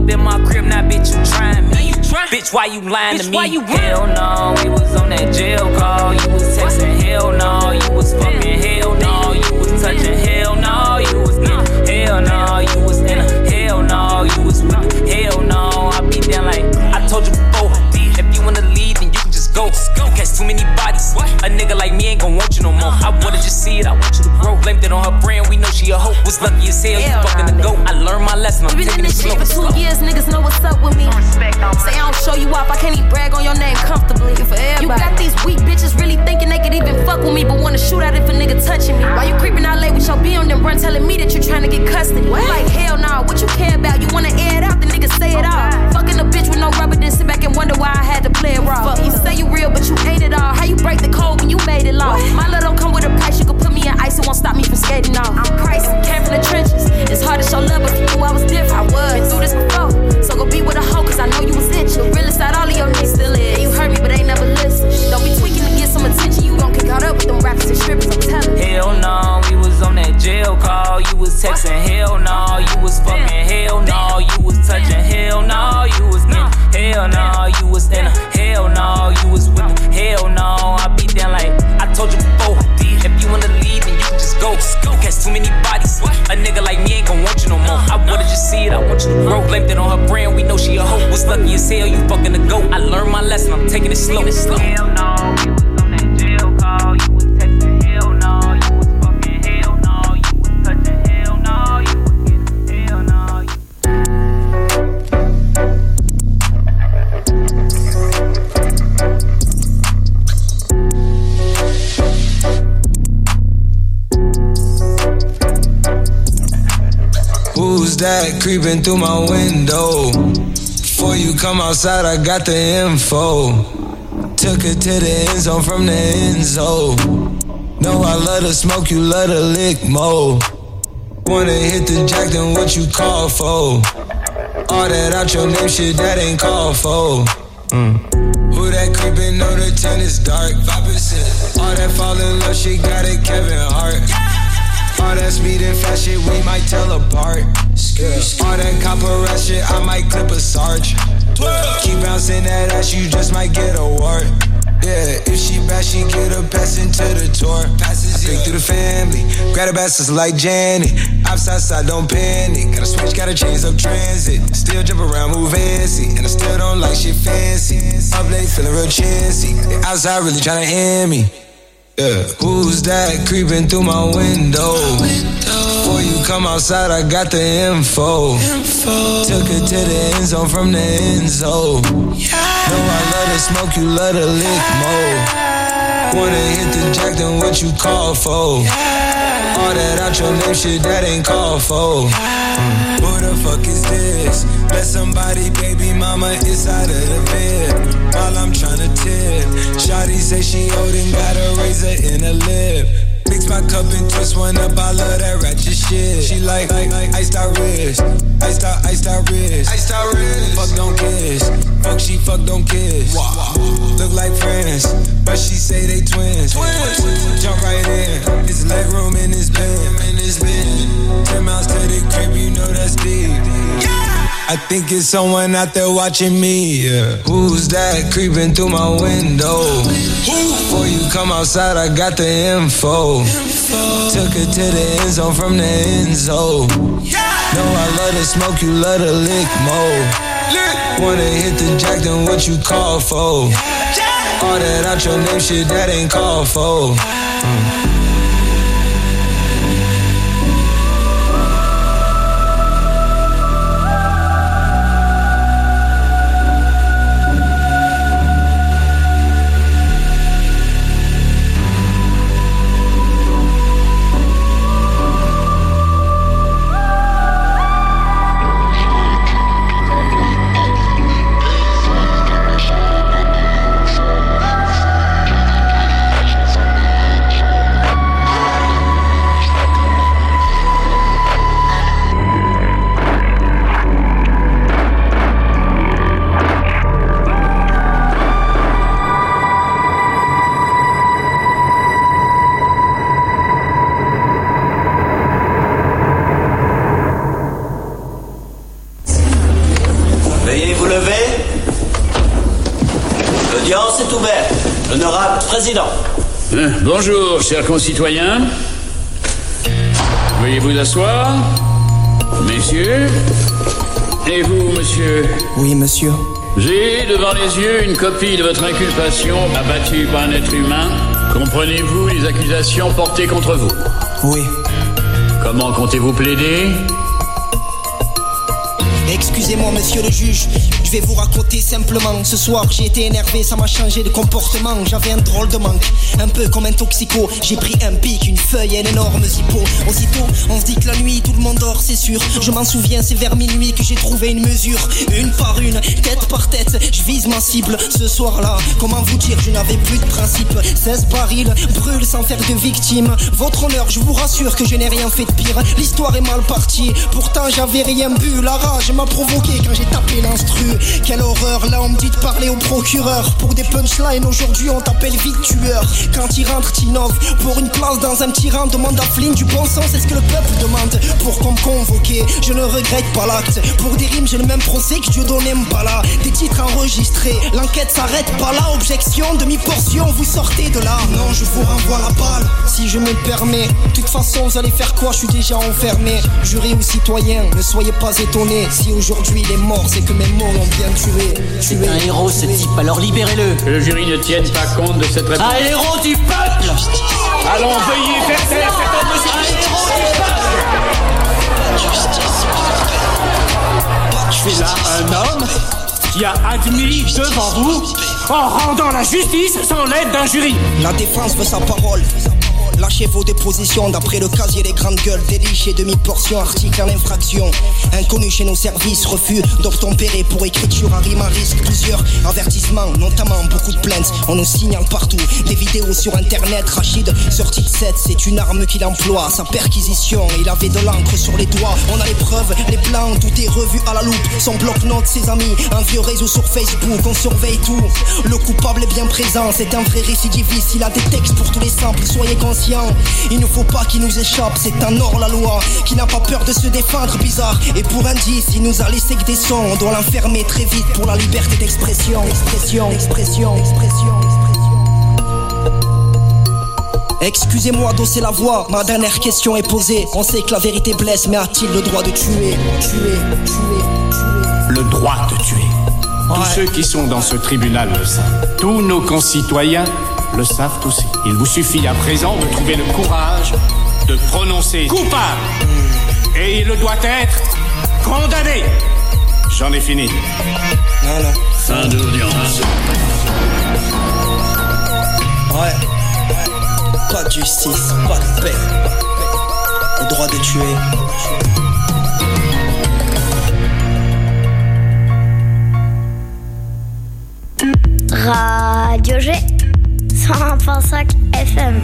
up in my crib, now bitch, you trying me. Bitch, why you lying to me? Hell no, we was on that jail call. You was texting, hell no. You was fucking, hell no. You was touching, hell no. You was getting, hell no. You was in a, hell no. You was with the, hell no. I be down like, I told you before. If you wanna leave, then you can just go. Catch too many bodies. A nigga like me ain't gon' want you no more. I wanna just see it, I want you to grow. Blamed it on her brand, we know she a hoe. Was lucky as hell, you fucking the goat. I learned my lesson, I'm taking it slow. Been in this shit for 2 years, niggas know what's up with me. Say I don't show you off, I can't even brag on your name comfortably. You got these weak bitches really thinking they could even fuck with me, but wanna shoot out if a nigga touching me. Why you creeping out late with your B on them run, telling me that you trying to get custody? Like hell nah, what you care about? You wanna air it out, the nigga say it all. Fucking a bitch with no rubber, then sit back and wonder why I had to play it raw. You say you real, but you ain't it all. How you break the code when you made it law? My love don't come with a price, you can put me in ice, it won't stop me from skating off. I'm pricey, came from the trenches. It's hard to show love, but you knew I was different. I was, been through this before, so go be with a hoe, cause I know you was itching. The realest out all of your niggas still is. You heard me, but ain't never listen. Don't be tweaking to get some attention, you gon' get caught up with them rappers and strippers, I'm telling. Hell no, we was on that jail call. You was texting, hell no. You was fucking, hell no. You was touching, hell no. You was getting, hell no. You was in a, hell no. You was with the, hell no. I be down like, I told you before. If you wanna leave, then you can just go. Catch too many bodies. A nigga like me ain't gon' want you no more. I wanna just see it, I want you to grow. Blamed it on her brand, we know she a hoe. Was lucky as hell, you fucking the goat. I learned my lesson, I'm taking it slow. Hell no, we was on that jail call. You was texting, hell no. You was fucking, hell no. You was touching, hell no. You was getting, hell no. Who's that creeping through my window? Before you come outside, I got the info. Took her to the end zone from the end zone. Know I love to smoke, you love to lick more. Wanna hit the jack, then what you call for? All that out your name shit, that ain't called for. Who that creeping, know the tent is dark. 5%. All that fall in love shit, got it Kevin Hart. All that speed and fast shit, we might tell apart. All that copper ass shit, I might clip a sarge. Keep bouncing that ass, you just might get a wart. Yeah, if she bad, she get a pass into the tour. Passes it through the family, grab a bastards like Janet. Outside, don't panic. Gotta switch, gotta change up transit. Still jump around, move fancy, and I still don't like shit fancy. Up late, feeling real chancy. They outside really tryna hand me. Yeah. Who's that creeping through my window? Before you come outside, I got the info. Took her to the end zone from the end zone. Know I love to smoke, you love to lick more. Wanna hit the jack, then what you call for? All that out your name shit, that ain't called for. Who the fuck is this? Let somebody, baby mama, inside of the bed. While I'm tryna tip, shawty say she old and got a razor in her lip. Mix my cup and twist one up, I love that ratchet shit. She like iced out wrist, iced out wrist, iced out wrist. Fuck don't kiss, fuck she fuck don't kiss. Look like friends, but she say they twins. Jump right in, there's leg room in this bed. 10 miles to the crib, you know that's deep. I think it's someone out there watching me. Yeah. Who's that creeping through my window? Before you come outside, I got the info. Took her to the end zone from the end zone. Know I love to smoke, you love to lick more. Wanna hit the jack, then what you call for? All that out your name shit, that ain't called for. Président. Bonjour, chers concitoyens. Veuillez vous asseoir. Messieurs. Et vous, monsieur? Oui, monsieur. J'ai devant les yeux une copie de votre inculpation abattue par un être humain. Comprenez-vous les accusations portées contre vous? Oui. Comment comptez-vous plaider? Excusez-moi, monsieur le juge, je vais vous raconter simplement. Ce soir, j'ai été énervé, ça m'a changé de comportement. J'avais un drôle de manque, un peu comme un toxico. J'ai pris un pic, une feuille et un énorme zippo. Aussitôt, on se dit que la nuit, tout le monde dort, c'est sûr. Je m'en souviens, c'est vers minuit que j'ai trouvé une mesure. Une par une, tête par tête, je vise ma cible. Ce soir-là, comment vous dire, je n'avais plus de principe. 16 barils, brûle sans faire de victime. Votre honneur, je vous rassure que je n'ai rien fait de pire. L'histoire est mal partie, pourtant j'avais rien bu. La rage m'a provoqué quand j'ai tapé l'instru. Quelle horreur, là on me dit de parler au procureur. Pour des punchlines, aujourd'hui on t'appelle vite tueur. Quand il rentre, t'innove. Pour une place dans un petit rang, demande à Flynn du bon sens, c'est ce que le peuple demande. Pour qu'on me convoque, je ne regrette pas l'acte. Pour des rimes, j'ai le même procès que Dieudonné Mbala. Des titres enregistrés, l'enquête s'arrête pas là. Objection, demi-portion, vous sortez de là. Non, je vous renvoie la balle, si je me le permets. De toute façon, vous allez faire quoi, je suis déjà enfermé. Juré ou citoyen, ne soyez pas étonnés. Si aujourd'hui il est mort, c'est que mes mots l'ont bien tué. C'est un héros ce type, alors libérez-le. Que le jury ne tienne pas compte de cette réponse. Un héros du peuple. Allons, veuillez faire taire cet homme de Un héros du peuple. C'est là un homme qui a admis devant vous en rendant la justice sans l'aide d'un jury. La défense veut sa parole. Lâchez vos dépositions d'après le casier des grandes gueules. Délit chez demi-portion, article en infraction. Inconnu chez nos services, refus d'obtempérer pour écriture à rime à risque. Plusieurs avertissements, notamment beaucoup de plaintes. On nous signale partout, des vidéos sur internet. Rachid, sorti de 7, c'est une arme qu'il emploie. Sa perquisition, il avait de l'encre sur les doigts. On a les preuves, les plans, tout est revu à la loupe. Son bloc-notes, ses amis, un vieux réseau sur Facebook. On surveille tout, le coupable est bien présent. C'est un vrai récidiviste, il a des textes pour tous les simples. Soyez conscients. Il ne faut pas qu'il nous échappe, c'est un hors-la-loi qui n'a pas peur de se défendre, bizarre. Et pour indice, il nous a laissé que des sons. On doit l'enfermer très vite pour la liberté d'expression. Expression. Excusez-moi d'osser la voix, ma dernière question est posée. On sait que la vérité blesse, mais a-t-il le droit de tuer? Le droit de tuer. Tous ceux qui sont dans ce tribunal le savent. Tous nos concitoyens le savent aussi. Il vous suffit à présent de trouver le courage de prononcer coupable. Et il doit être condamné. J'en ai fini. Voilà. Fin de l'audience. Ouais. Pas de justice, pas de paix. Le droit de tuer. Radio G 101.5 FM.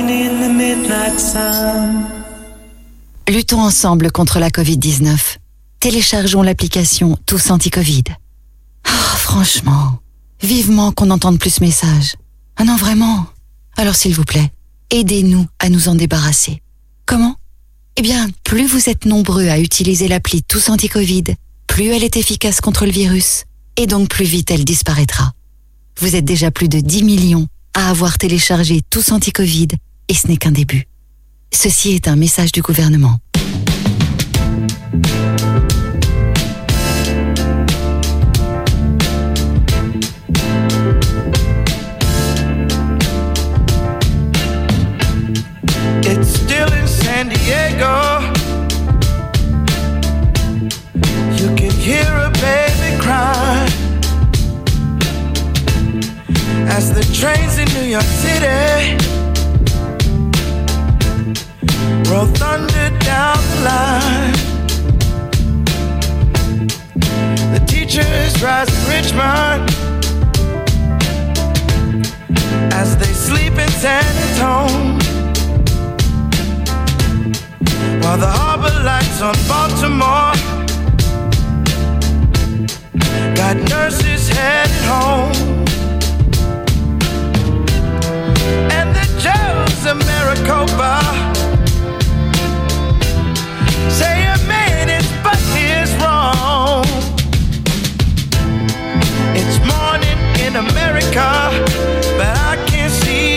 Luttons ensemble contre la Covid-19. Téléchargeons l'application Tous Anti-Covid. Franchement, vivement qu'on n'entende plus ce message. Ah non, vraiment. Alors s'il vous plaît, aidez-nous à nous en débarrasser. Comment? Eh bien, plus vous êtes nombreux à utiliser l'appli Tous Anti-Covid, plus elle est efficace contre le virus, et donc plus vite elle disparaîtra. Vous êtes déjà plus de 10 millions à avoir téléchargé Tous Anti-Covid, et ce n'est qu'un début. Ceci est un message du gouvernement. It's still in San Diego. You can hear a baby cry as the trains in New York City roll thunder down the line. The teachers rise in Richmond as they sleep in San Antonio, while the harbor lights on Baltimore got nurses headed home. And the jails of Maricopa say a man is but is wrong. It's morning in America, but I can't see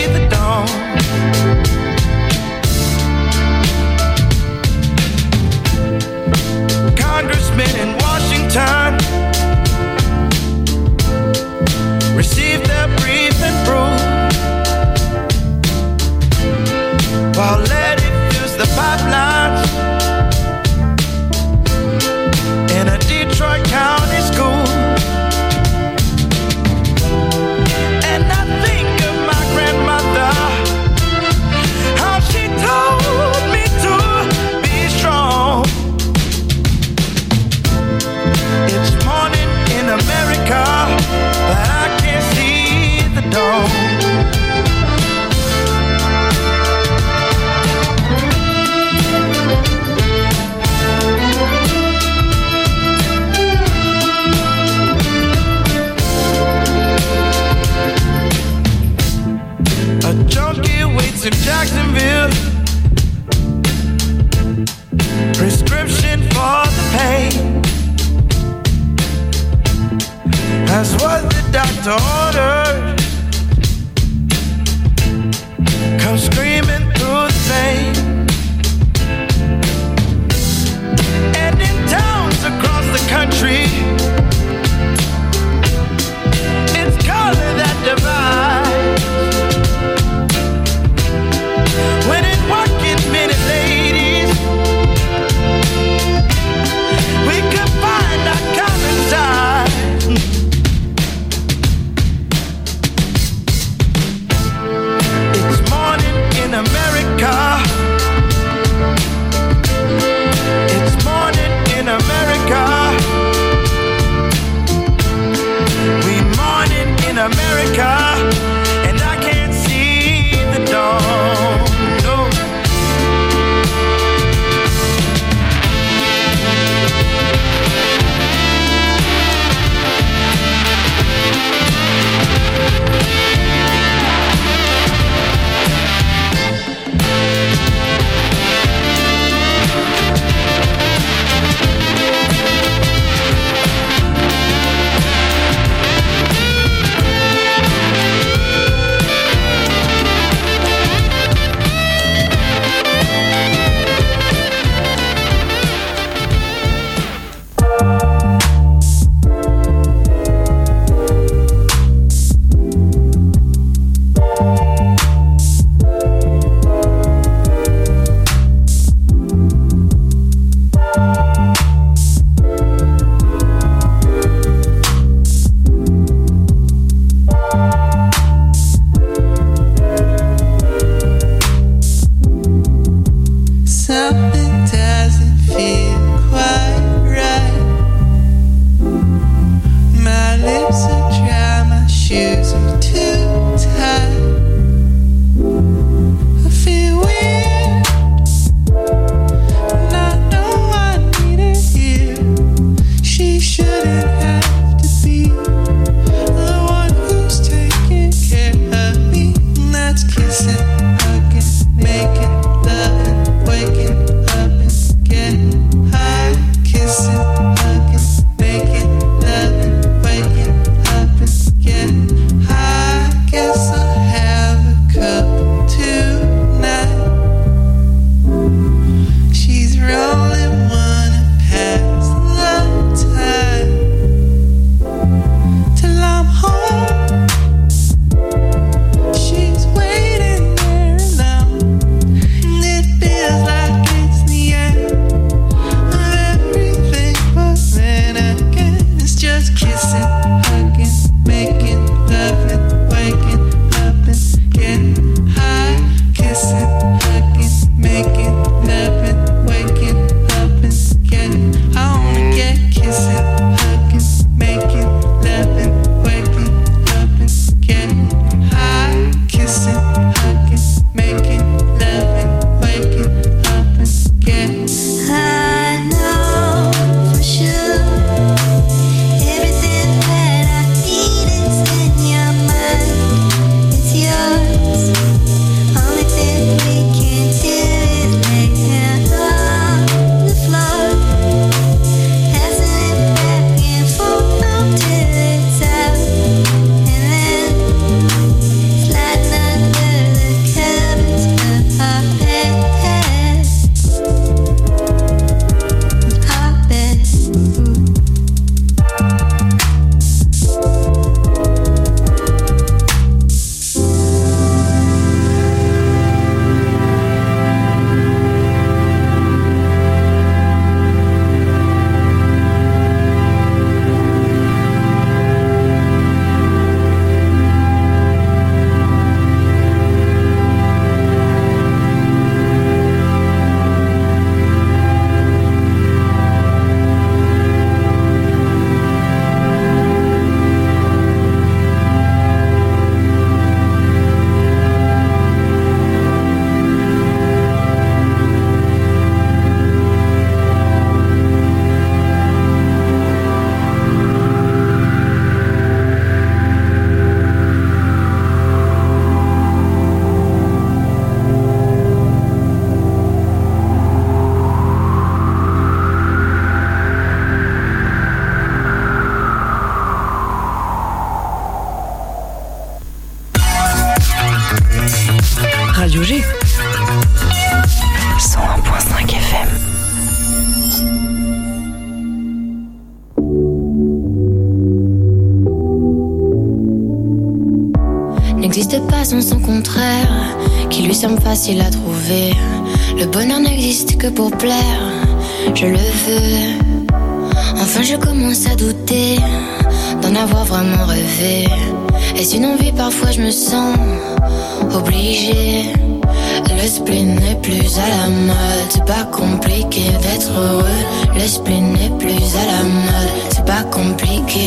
n'existe pas sans son contraire, qui lui semble facile à trouver. Le bonheur n'existe que pour plaire, je le veux. Enfin je commence à douter d'en avoir vraiment rêvé. Est-ce une envie? Parfois je me sens obligée. Le spleen n'est plus à la mode, c'est pas compliqué d'être heureux. Le spleen n'est plus à la mode, c'est pas compliqué.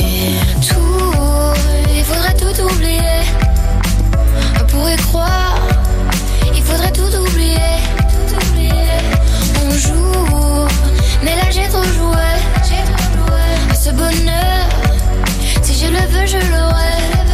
Il faudrait tout oublier. On pourrait croire, il faudrait tout oublier. On joue, mais là j'ai trop joué. Ce bonheur, si je le veux, je l'aurai.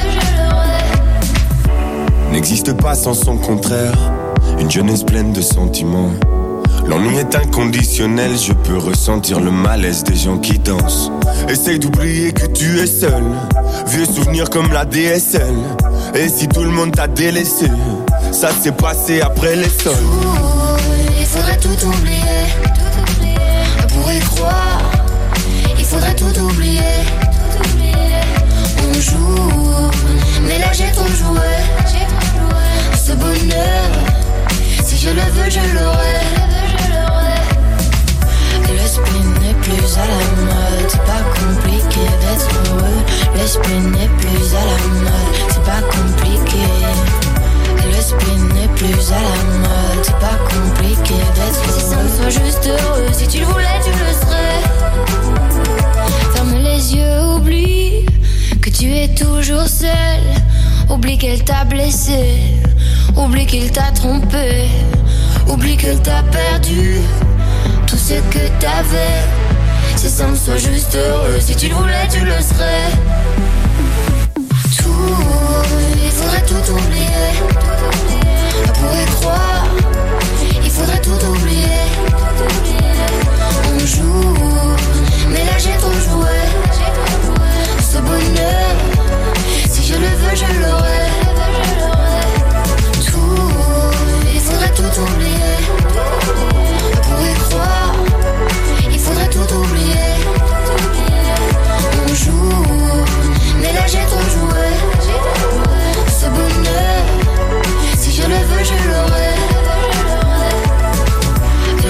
N'existe pas sans son contraire. Une jeunesse pleine de sentiments. L'ennui est inconditionnel, je peux ressentir le malaise des gens qui dansent. Essaye d'oublier que tu es seul. Vieux souvenirs comme la DSL. Et si tout le monde t'a délaissé, ça s'est passé après les sols. Il faudrait tout oublier. On pourrait croire, il faudrait tout oublier. On joue, mais là j'ai trop joué. Ce bonheur, si je le veux, je l'aurai. Le spleen n'est plus à la mode, c'est pas compliqué d'être heureux. Le spleen n'est plus à la mode, c'est pas compliqué. Le spleen n'est plus à la mode, c'est pas compliqué d'être heureux. Si ça me soit juste heureux, si tu le voulais, tu le serais. Ferme les yeux, oublie que tu es toujours seul. Oublie qu'elle t'a blessé, oublie qu'il t'a trompé, oublie qu'elle t'a perdu tout ce que t'avais. Si ça me soit juste heureux, si tu le voulais, tu le serais. Il faudrait tout oublier. On pourrait croire, il faudrait tout oublier. On joue, mais là j'ai trop joué. Ce bonheur, si je le veux, je l'aurai. Il faudrait tout oublier. On pourrait croire, il faudrait tout oublier. On joue, mais là j'ai trop joué. Ce bonheur, si je le veux, je l'aurai.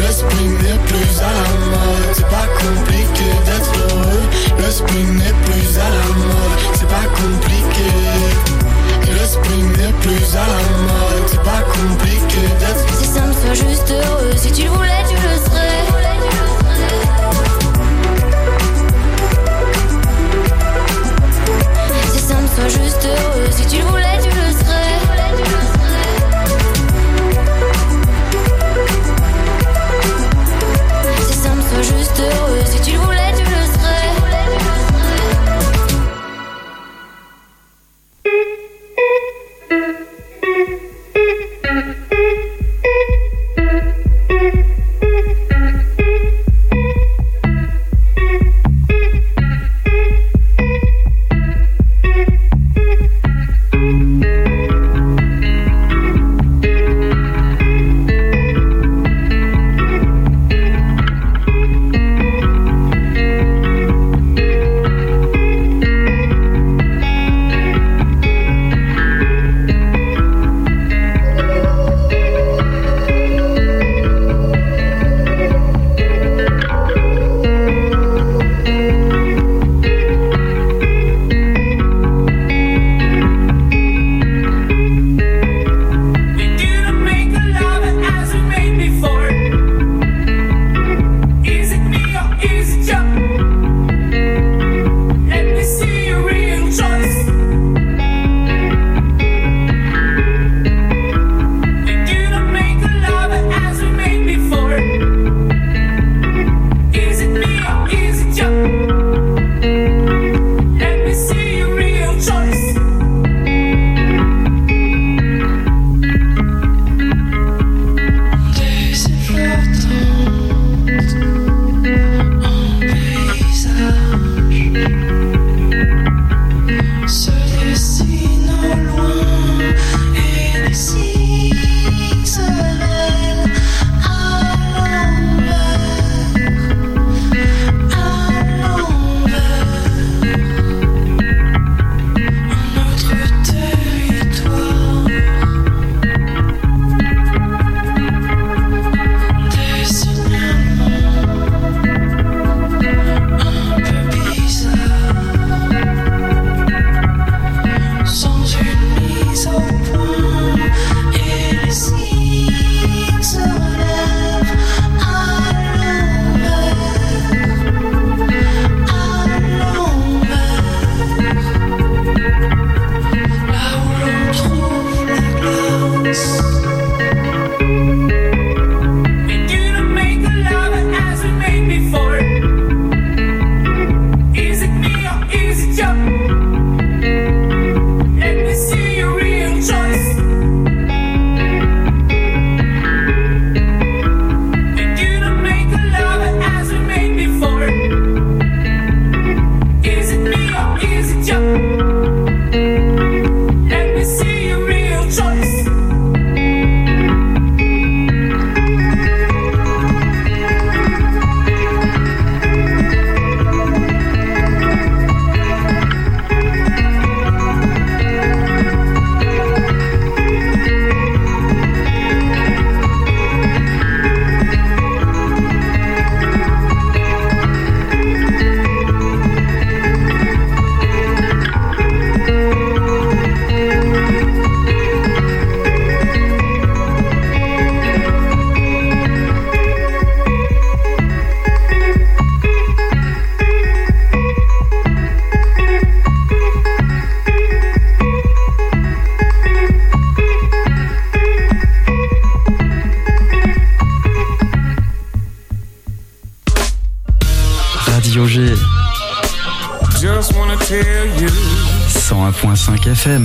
Radio G. Just wanna tell you. 101.5 FM.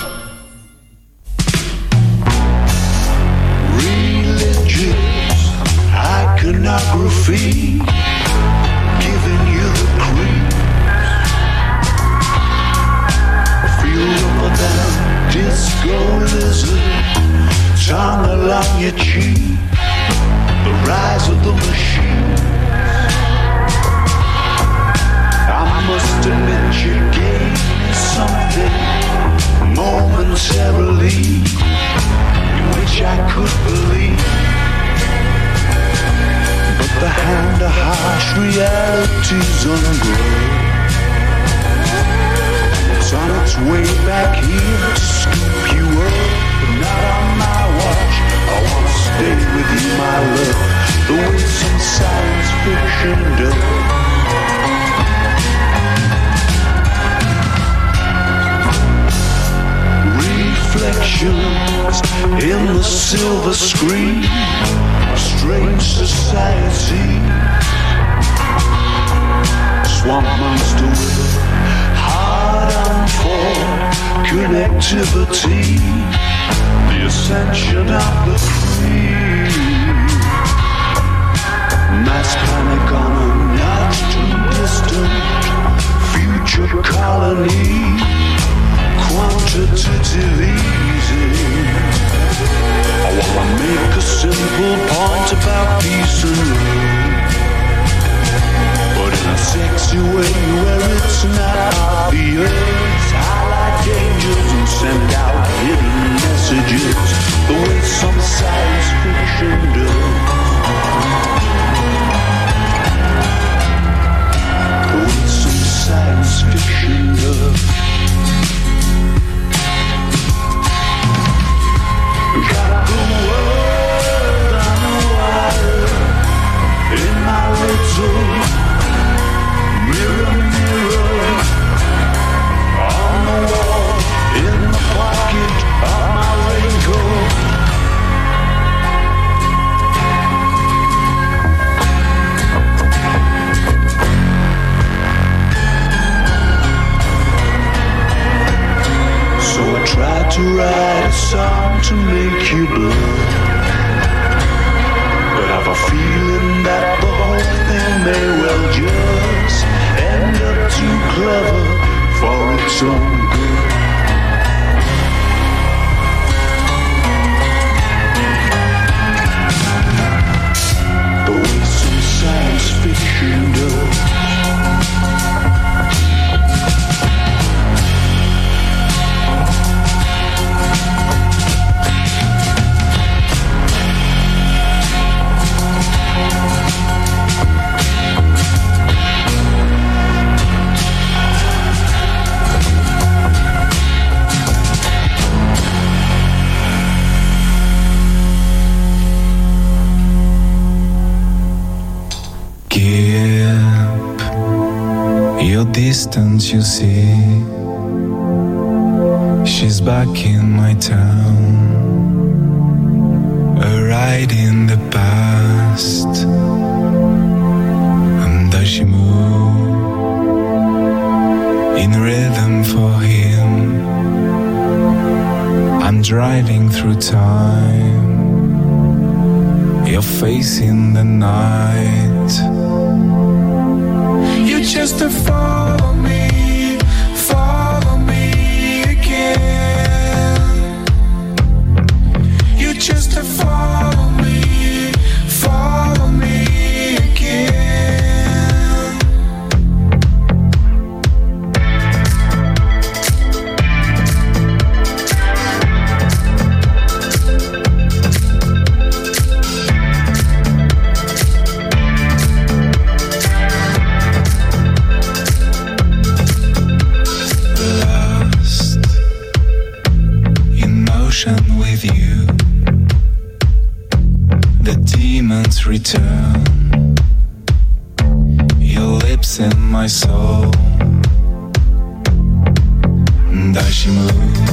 Religious iconography, giving you the creeps. Feel rubber down, disco lizard, tongue along your cheek. The rise of the machine. I must admit you gave me something momentarily in which I could believe. But the hand of harsh reality's ungrown. It's on its way back here to scoop you up, but not on my watch. I want to stay with you, my love, the way some science fiction does. Reflections in the silver screen, a strange society. Swamp monster with a hard-on for connectivity. The ascension of the free. Mass panic on a not too distant future colony. Quantitative easy. I wanna make a simple point about peace and love, but in a sexy way where it's not obvious. Highlight dangers and send out hidden messages, the way some science fiction does. The way some science fiction does. Got the world on the wire in my little mirror, mirror on the wall, in the pocket of my raincoat. So I tried to write a song to make you blue, but I've a feeling that the whole thing may well just end up too clever for its own good. The way some science fiction does. Distance, you see, she's back in my town, a ride in the past. And does she move in rhythm for him? I'm driving through time, your face in the night. You just follow me again. You just follow me again. With you, the demons return, your lips in my soul. Does she move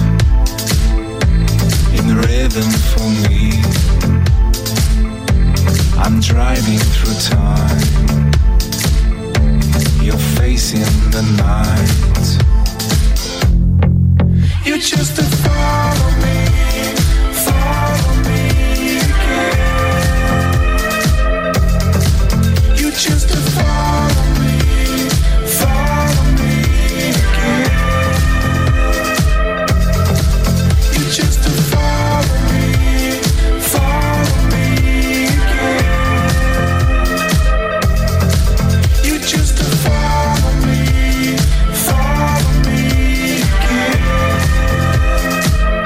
in rhythm for me? I'm driving through time, the night. You just to follow me again. You just to follow me again. You just to follow me again. You just to follow me again.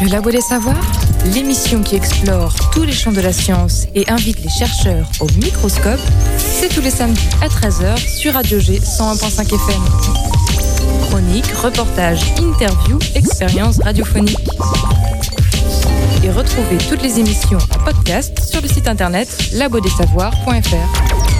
Le Labo des Savoirs, l'émission qui explore tous les champs de la science et invite les chercheurs au microscope, c'est tous les samedis à 13h sur Radio G 101.5 FM. Chroniques, reportages, interviews, expériences radiophoniques. Et retrouvez toutes les émissions en podcast sur le site internet labodesavoirs.fr.